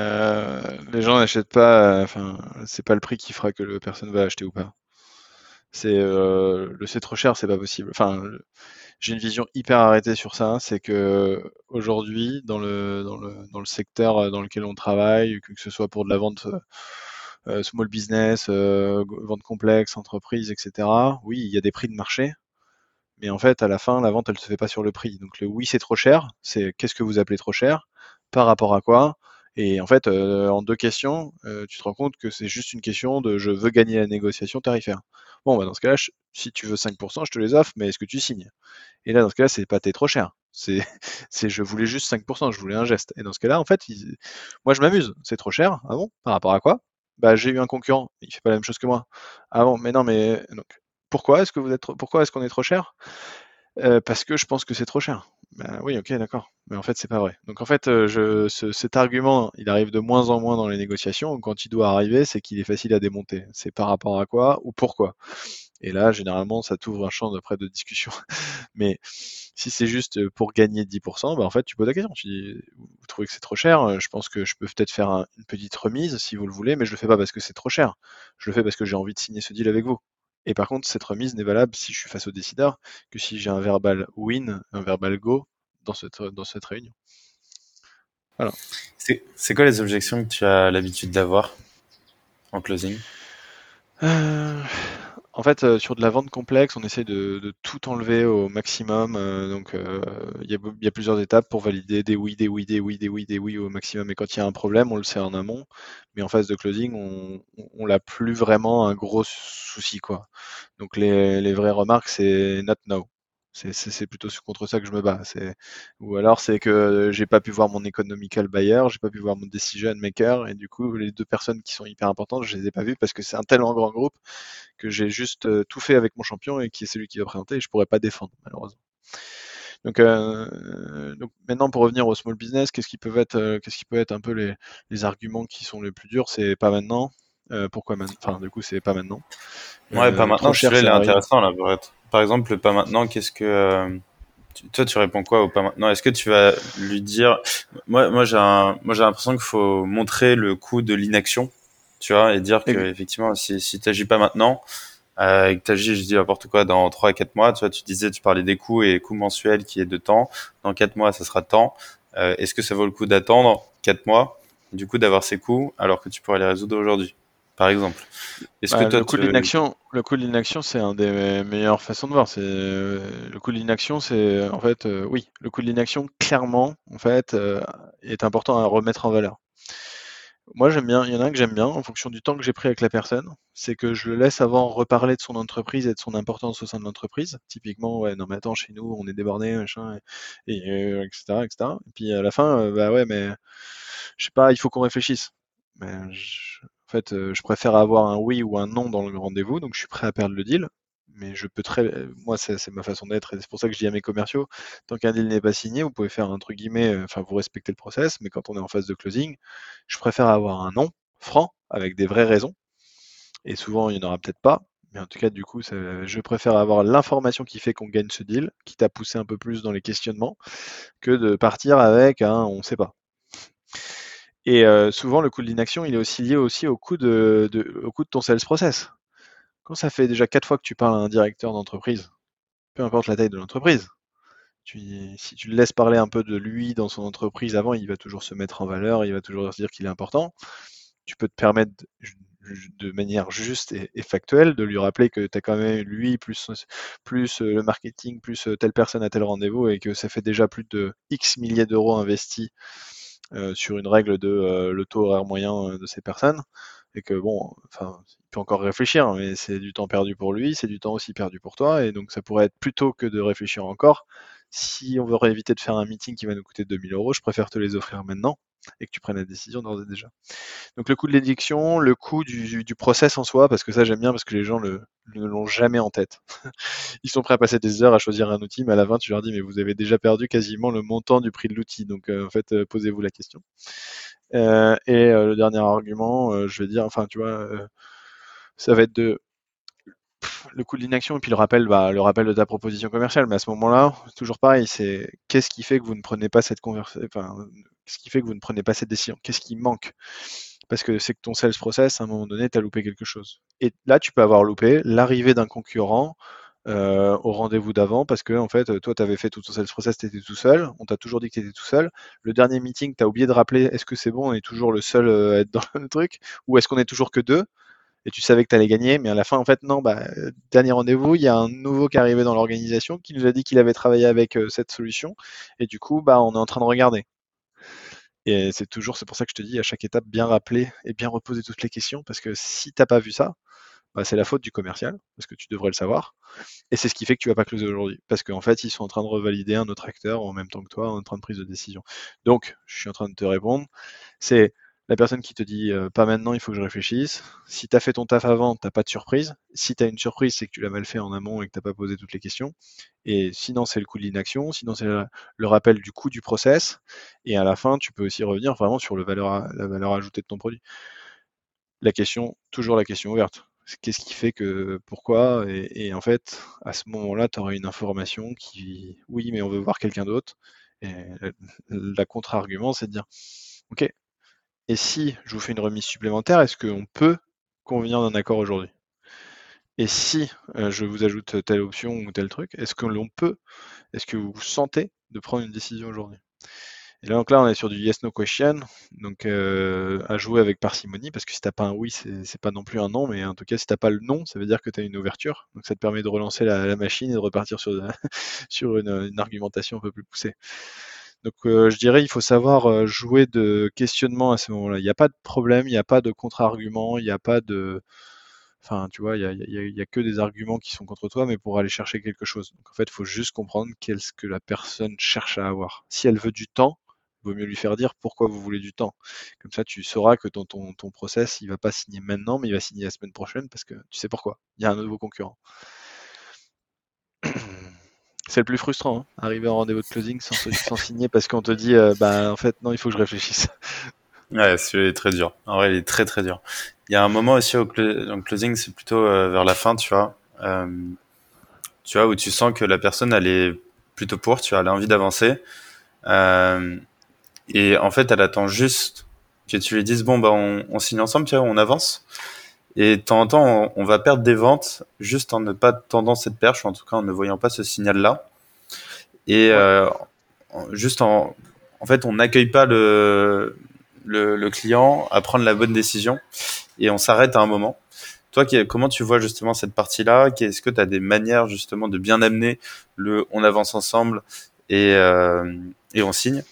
Les gens n'achètent pas, enfin, c'est pas le prix qui fera que la personne va acheter ou pas. C'est le c'est trop cher, c'est pas possible. Enfin, j'ai une vision hyper arrêtée sur ça. C'est que aujourd'hui, dans le secteur dans lequel on travaille, que ce soit pour de la vente small business, vente complexe, entreprise, etc. Oui, il y a des prix de marché, mais en fait, à la fin, la vente, elle se fait pas sur le prix. Donc le oui, c'est trop cher, c'est qu'est-ce que vous appelez trop cher, par rapport à quoi? Et en fait, en 2 questions, tu te rends compte que c'est juste une question de je veux gagner la négociation tarifaire. Bon, dans ce cas-là, si tu veux 5 je te les offre, mais est-ce que tu signes? Et là, dans ce cas-là, c'est pas t'es trop cher. C'est c'est je voulais juste 5 je voulais un geste. Et dans ce cas-là, en fait, moi je m'amuse. C'est trop cher? Ah bon? Par rapport à quoi? Bah, j'ai eu un concurrent, il fait pas la même chose que moi. Ah bon? Mais non, mais donc pourquoi est-ce qu'on est trop cher? Parce que je pense que c'est trop cher. Ben oui, ok, d'accord. Mais en fait, c'est pas vrai. Donc en fait, cet argument, il arrive de moins en moins dans les négociations. Quand il doit arriver, c'est qu'il est facile à démonter. C'est par rapport à quoi ou pourquoi. Et là, généralement, ça t'ouvre un champ d'après de discussion. Mais si c'est juste pour gagner 10%, bah en fait, tu poses la question. Tu dis, vous trouvez que c'est trop cher? Je pense que je peux peut-être faire une petite remise si vous le voulez, mais je le fais pas parce que c'est trop cher. Je le fais parce que j'ai envie de signer ce deal avec vous. Et par contre, cette remise n'est valable si je suis face au décideur que si j'ai un verbal win, un verbal go dans cette réunion. Voilà.
C'est quoi les objections que tu as l'habitude d'avoir en closing?
Euh, En fait, sur de la vente complexe, on essaie de tout enlever au maximum. Donc, il y a plusieurs étapes pour valider des oui, des oui, des oui, des oui, des oui au maximum. Et quand il y a un problème, on le sait en amont. Mais en phase de closing, on l'a plus vraiment un gros souci, quoi. Donc, les vraies remarques, c'est not now. C'est plutôt contre ça que je me bats. Ou alors, c'est que j'ai pas pu voir mon economical buyer, j'ai pas pu voir mon decision maker. Et du coup, les deux personnes qui sont hyper importantes, je les ai pas vues parce que c'est un tellement grand groupe que j'ai juste tout fait avec mon champion et qui est celui qui va présenter et je pourrais pas défendre malheureusement. Donc maintenant pour revenir au small business, qu'est-ce qui peut être un peu les arguments qui sont les plus durs, c'est pas maintenant. Pourquoi maintenant? Enfin du coup c'est pas maintenant.
Ouais, pas
Trop
maintenant,
cher
celui-là, il
ça
est
arrive.
intéressant, là, pour être. Par exemple, le pas maintenant, qu'est-ce que. Toi, tu réponds quoi au pas maintenant? Est-ce que tu vas lui dire. Moi, j'ai l'impression qu'il faut montrer le coût de l'inaction, tu vois, et dire que,
Et-
effectivement, si tu n'agis pas maintenant, et que tu agis, je dis n'importe quoi, dans 3 à 4 mois, tu vois, tu parlais des coûts et coûts mensuels qui est de temps. Dans 4 mois, ça sera de temps. Est-ce que ça vaut le coup d'attendre 4 mois, du coup, d'avoir ces coûts, alors que tu pourrais les résoudre aujourd'hui, par exemple? Est-ce que
Bah,
toi,
le coût de l'inaction, c'est un des meilleures façons de voir. Le coût de l'inaction, c'est en fait, oui, le coût de l'inaction, clairement, en fait, est important à remettre en valeur. Moi, j'aime bien, il y en a un que j'aime bien en fonction du temps que j'ai pris avec la personne, c'est que je le laisse avant reparler de son entreprise et de son importance au sein de l'entreprise. Typiquement, ouais, non mais attends, chez nous, on est débordé, machin, etc., etc. Et puis à la fin, bah ouais, mais je sais pas, il faut qu'on réfléchisse. En fait, je préfère avoir un oui ou un non dans le rendez-vous, donc je suis prêt à perdre le deal. Mais je peux moi, c'est ma façon d'être, et c'est pour ça que je dis à mes commerciaux, tant qu'un deal n'est pas signé, vous pouvez faire entre guillemets, enfin, vous respectez le process, mais quand on est en phase de closing, je préfère avoir un non franc avec des vraies raisons. Et souvent, il n'y en aura peut-être pas. Mais en tout cas, du coup, je préfère avoir l'information qui fait qu'on gagne ce deal, quitte à pousser un peu plus dans les questionnements, que de partir avec un on ne sait pas. Et souvent, le coût de l'inaction, il est aussi lié aussi au coût de ton sales process. Quand ça fait déjà 4 fois que tu parles à un directeur d'entreprise, peu importe la taille de l'entreprise, si tu le laisses parler un peu de lui dans son entreprise avant, il va toujours se mettre en valeur, il va toujours se dire qu'il est important. Tu peux te permettre de manière juste et factuelle de lui rappeler que tu as quand même lui, plus le marketing, plus telle personne à tel rendez-vous et que ça fait déjà plus de X milliers d'euros investis sur une règle de le taux horaire moyen de ces personnes. Et que bon, enfin, il peut encore réfléchir, hein, mais c'est du temps perdu pour lui, c'est du temps aussi perdu pour toi, et donc ça pourrait être plutôt que de réfléchir encore. Si on veut éviter de faire un meeting qui va nous coûter 2 000 euros, je préfère te les offrir maintenant et que tu prennes la décision d'ores et déjà. Donc le coût de l'édiction, le coût du process en soi, parce que ça j'aime bien parce que les gens ne l'ont jamais en tête. Ils sont prêts à passer des heures à choisir un outil, mais à la fin tu leur dis mais vous avez déjà perdu quasiment le montant du prix de l'outil, donc en fait posez-vous la question. Le dernier argument, je vais dire, enfin tu vois, ça va être le coût de l'inaction et puis le rappel de ta proposition commerciale. Mais à ce moment-là, toujours pareil, c'est qu'est-ce qui fait que vous ne prenez pas cette conversation, enfin, qu'est-ce qui fait que vous ne prenez pas cette décision? Qu'est-ce qui manque? Parce que c'est que ton sales process, à un moment donné, tu as loupé quelque chose. Et là, tu peux avoir loupé l'arrivée d'un concurrent au rendez-vous d'avant parce que en fait, toi, tu avais fait tout ton sales process, tu étais tout seul. On t'a toujours dit que tu étais tout seul. Le dernier meeting, tu as oublié de rappeler est-ce que c'est bon, on est toujours le seul à être dans le truc ou est-ce qu'on est toujours que deux? Et tu savais que tu allais gagner, mais à la fin, en fait, non, bah, dernier rendez-vous, il y a un nouveau qui est arrivé dans l'organisation qui nous a dit qu'il avait travaillé avec cette solution. Et du coup, bah, on est en train de regarder. Et c'est pour ça que je te dis à chaque étape, bien rappeler et bien reposer toutes les questions, parce que si t'as pas vu ça, bah, c'est la faute du commercial, parce que tu devrais le savoir. Et c'est ce qui fait que tu vas pas closer aujourd'hui, parce qu'en fait, ils sont en train de revalider un autre acteur en même temps que toi, en train de prise de décision. Donc, je suis en train de te répondre, c'est La personne qui te dit pas maintenant, il faut que je réfléchisse. Si tu as fait ton taf avant, t'as pas de surprise. Si tu as une surprise, c'est que tu l'as mal fait en amont et que t'as pas posé toutes les questions. Et sinon, c'est le coût de l'inaction. Sinon, c'est le rappel du coût du process. Et à la fin, tu peux aussi revenir vraiment sur la valeur ajoutée de ton produit. La question, toujours la question ouverte. Qu'est-ce qui fait que, pourquoi et en fait, à ce moment-là, tu auras une information qui, oui, mais on veut voir quelqu'un d'autre. Et la contre-argument, c'est de dire, ok, et si je vous fais une remise supplémentaire, est-ce qu'on peut convenir d'un accord aujourd'hui? Et si je vous ajoute telle option ou tel truc, est-ce que l'on peut, est-ce que vous vous sentez de prendre une décision aujourd'hui? Et là, donc là, on est sur du yes no question, donc à jouer avec parcimonie, parce que si t'as pas un oui, c'est pas non plus un non, mais en tout cas, si t'as pas le non, ça veut dire que tu as une ouverture. Donc ça te permet de relancer la machine et de repartir sur, sur une argumentation un peu plus poussée. Donc je dirais il faut savoir jouer de questionnement à ce moment-là. Il n'y a pas de problème, il n'y a pas de contre-argument, il n'y a pas de... Enfin, tu vois, il y a que des arguments qui sont contre toi, mais pour aller chercher quelque chose. Donc en fait, il faut juste comprendre qu'est-ce que la personne cherche à avoir. Si elle veut du temps, il vaut mieux lui faire dire pourquoi vous voulez du temps. Comme ça, tu sauras que ton process, il va pas signer maintenant, mais il va signer la semaine prochaine parce que tu sais pourquoi. Il y a un nouveau concurrent. C'est le plus frustrant, hein, arriver en rendez-vous de closing sans signer parce qu'on te dit, bah en fait non, il faut que je réfléchisse.
Ouais, celui-là est très dur. En vrai, il est très très dur. Il y a un moment aussi dans le closing, c'est plutôt vers la fin, tu vois, où tu sens que la personne, elle est plutôt pour, tu vois, elle a envie d'avancer. Euh, et en fait, elle attend juste que tu lui dises, bon, bah, on signe ensemble, tu vois, on avance. Et de temps en temps, on va perdre des ventes juste en ne pas tendant cette perche, ou en tout cas en ne voyant pas ce signal-là. Et
Ouais.
juste en fait, on n'accueille pas le client à prendre la bonne décision et on s'arrête à un moment. Toi, comment tu vois justement cette partie-là? Est-ce que tu as des manières justement de bien amener le on avance ensemble et on signe?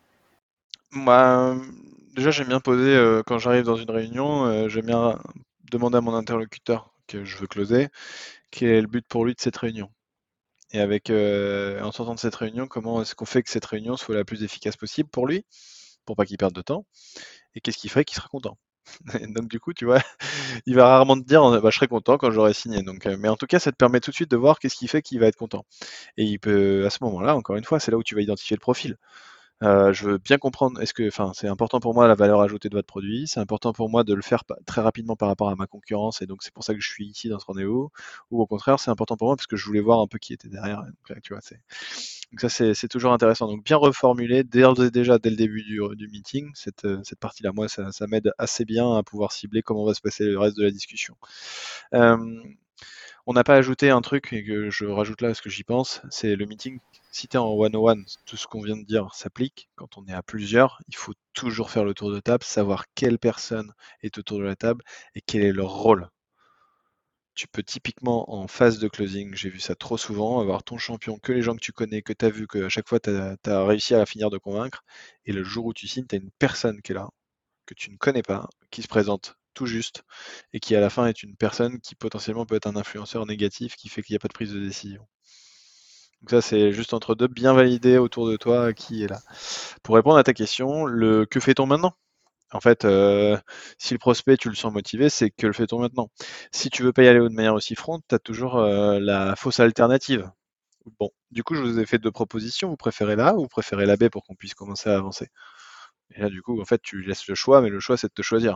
Moi, déjà, j'aime bien poser, quand j'arrive dans une réunion, j'aime bien demander à mon interlocuteur que je veux closer, quel est le but pour lui de cette réunion. Et avec, en sortant de cette réunion, comment est-ce qu'on fait que cette réunion soit la plus efficace possible pour lui, pour pas qu'il perde de temps, et qu'est-ce qui ferait qu'il sera content. Donc du coup, tu vois, il va rarement te dire, bah, je serai content quand j'aurai signé. Donc, mais en tout cas, ça te permet tout de suite de voir qu'est-ce qui fait qu'il va être content. Et il peut, à ce moment-là, encore une fois, c'est là où tu vas identifier le profil. Je veux bien comprendre, enfin, c'est important pour moi la valeur ajoutée de votre produit, c'est important pour moi de le faire très rapidement par rapport à ma concurrence, et donc c'est pour ça que je suis ici dans ce rendez-vous, ou au contraire, c'est important pour moi parce que je voulais voir un peu qui était derrière. Donc, là, tu vois, donc ça, c'est toujours intéressant. Donc bien reformuler déjà dès le début du meeting, cette partie-là. Moi, ça m'aide assez bien à pouvoir cibler comment va se passer le reste de la discussion. Euh, on n'a pas ajouté un truc et que je rajoute là parce que j'y pense, c'est le meeting. Si tu es en one-on-one, tout ce qu'on vient de dire s'applique. Quand on est à plusieurs, il faut toujours faire le tour de table, savoir quelle personne est autour de la table et quel est leur rôle. Tu peux typiquement en phase de closing, j'ai vu ça trop souvent, avoir ton champion, que les gens que tu connais, que tu as vu, que à chaque fois tu as réussi à finir de convaincre, et le jour où tu signes, tu as une personne qui est là, que tu ne connais pas, qui se présente tout juste, et qui à la fin est une personne qui potentiellement peut être un influenceur négatif qui fait qu'il n'y a pas de prise de décision. Donc ça, c'est juste entre deux, bien valider autour de toi qui est là. Pour répondre à ta question, le que fait-on maintenant? En fait, si le prospect, tu le sens motivé, c'est que le fait-on maintenant? Si tu veux pas y aller de manière aussi front, tu as toujours la fausse alternative. Bon, du coup, je vous ai fait deux propositions. Vous préférez la A ou vous préférez la B pour qu'on puisse commencer à avancer? Et là, du coup, en fait, tu laisses le choix, mais le choix, c'est de te choisir.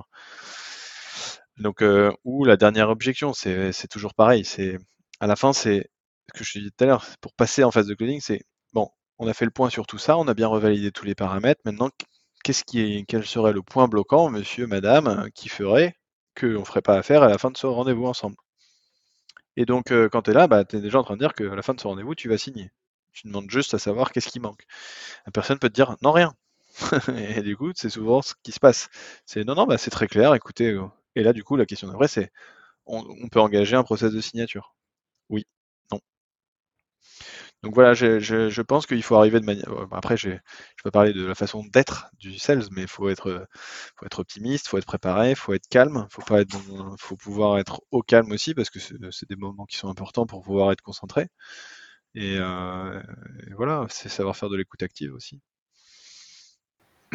Donc, ou la dernière objection, c'est toujours pareil. C'est à la fin, c'est ce que je te disais tout à l'heure. Pour passer en phase de closing, c'est bon, on a fait le point sur tout ça, on a bien revalidé tous les paramètres. Maintenant, quel serait le point bloquant, monsieur, madame, qui ferait qu'on ne ferait pas affaire à la fin de ce rendez-vous ensemble? Et donc, quand tu es là, bah, tu es déjà en train de dire qu'à la fin de ce rendez-vous, tu vas signer. Tu demandes juste à savoir qu'est-ce qui manque. La personne peut te dire non, rien. Et du coup, c'est souvent ce qui se passe. C'est non, non, bah, c'est très clair, écoutez. Et là, du coup, la question d'après, c'est on peut engager un process de signature. Oui, non. Donc voilà, je pense qu'il faut arriver de manière. Après, je vais pas parler de la façon d'être du sales, mais faut être optimiste, faut être préparé, faut être calme, faut pouvoir être au calme aussi parce que c'est des moments qui sont importants pour pouvoir être concentré. Et, euh, et voilà, c'est savoir faire de l'écoute active aussi.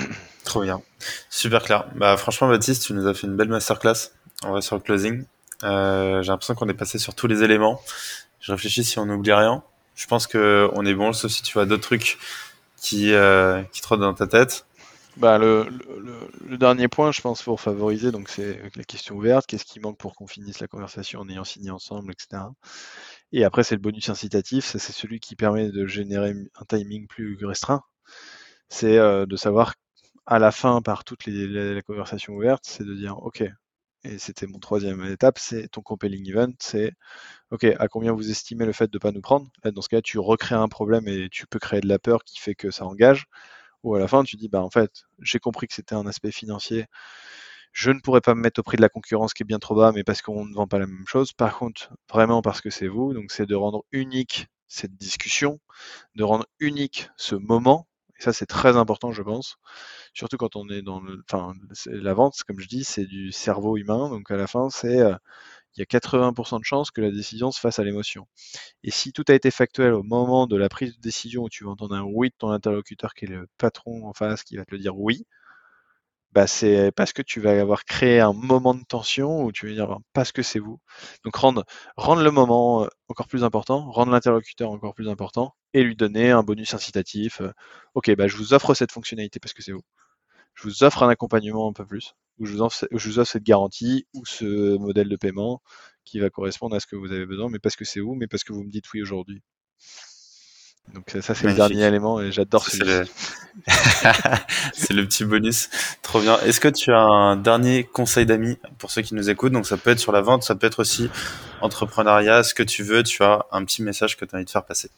Trop bien. Super clair. Bah, franchement, Baptiste, tu nous as fait une belle masterclass. On va sur le closing. J'ai l'impression qu'on est passé sur tous les éléments. Je réfléchis si on n'oublie rien. Je pense que on est bon, sauf si tu as d'autres trucs qui te trottent dans ta tête.
Bah, le dernier point, je pense, pour favoriser, donc c'est la question ouverte. Qu'est-ce qui manque pour qu'on finisse la conversation en ayant signé ensemble, etc. Et après, c'est le bonus incitatif. Ça, c'est celui qui permet de générer un timing plus restreint. C'est de savoir à la fin, par toute la conversation ouverte, c'est de dire, OK, et c'était mon troisième étape, c'est ton compelling event, c'est OK, à combien vous estimez le fait de ne pas nous prendre? Là, dans ce cas, tu recrées un problème et tu peux créer de la peur qui fait que ça engage. Ou à la fin, tu dis, bah en fait, j'ai compris que c'était un aspect financier. Je ne pourrais pas me mettre au prix de la concurrence qui est bien trop bas, mais parce qu'on ne vend pas la même chose. Par contre, vraiment parce que c'est vous, donc c'est de rendre unique cette discussion, de rendre unique ce moment. Et ça, c'est très important, je pense. Surtout quand on est dans la vente, comme je dis, c'est du cerveau humain. Donc à la fin, il y a 80% de chances que la décision se fasse à l'émotion. Et si tout a été factuel au moment de la prise de décision où tu vas entendre un oui de ton interlocuteur qui est le patron en face qui va te le dire oui, bah c'est parce que tu vas avoir créé un moment de tension où tu vas dire parce que c'est vous. Donc rendre le moment encore plus important, rendre l'interlocuteur encore plus important et lui donner un bonus incitatif. Ok, bah je vous offre cette fonctionnalité parce que c'est vous. Je vous offre un accompagnement un peu plus, ou je vous offre cette garantie ou ce modèle de paiement qui va correspondre à ce que vous avez besoin, mais parce que c'est vous, mais parce que vous me dites oui aujourd'hui. Donc ça c'est le dernier élément et j'adore celui-ci.
C'est le petit bonus. Trop bien. Est-ce que tu as un dernier conseil d'amis pour ceux qui nous écoutent? Donc ça peut être sur la vente, ça peut être aussi entrepreneuriat, ce que tu veux. Tu as un petit message que tu as envie de faire passer.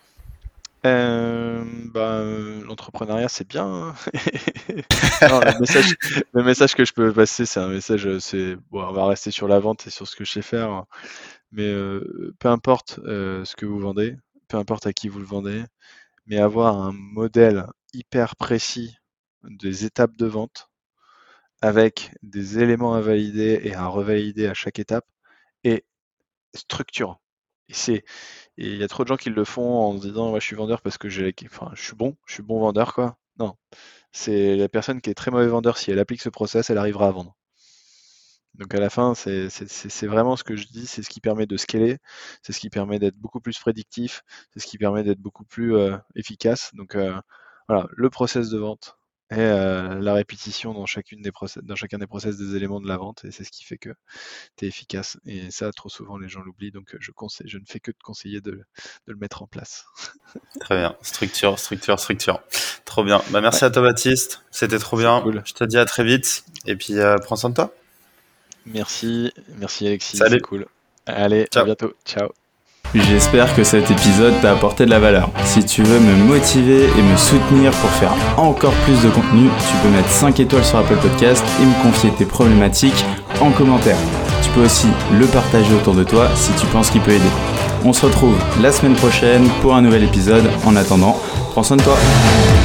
L'entrepreneuriat c'est bien. Non, le message que je peux passer, c'est un message, on va rester sur la vente et sur ce que je sais faire, mais peu importe ce que vous vendez, peu importe à qui vous le vendez, mais avoir un modèle hyper précis des étapes de vente avec des éléments à valider et à revalider à chaque étape et structurant. Et il y a trop de gens qui le font en se disant ouais, je suis vendeur parce que je suis bon vendeur quoi. Non, c'est la personne qui est très mauvais vendeur, si elle applique ce process, elle arrivera à vendre. Donc à la fin, c'est vraiment ce que je dis, c'est ce qui permet de scaler, c'est ce qui permet d'être beaucoup plus prédictif, c'est ce qui permet d'être beaucoup plus efficace. Donc voilà, le process de vente et la répétition dans chacun des process des éléments de la vente, et c'est ce qui fait que tu es efficace. Et ça, trop souvent, les gens l'oublient, donc je ne fais que de conseiller de le mettre en place.
Très bien, structure. Trop bien. Bah, merci à toi Baptiste, c'était trop bien. Cool. Je te dis à très vite, et puis prends soin de toi.
Merci Alexis,
Salut.
c'est cool. Allez, ciao. À bientôt, ciao.
J'espère que cet épisode t'a apporté de la valeur. Si tu veux me motiver et me soutenir pour faire encore plus de contenu, tu peux mettre 5 étoiles sur Apple Podcast et me confier tes problématiques en commentaire. Tu peux aussi le partager autour de toi si tu penses qu'il peut aider. On se retrouve la semaine prochaine pour un nouvel épisode. En attendant, prends soin de toi.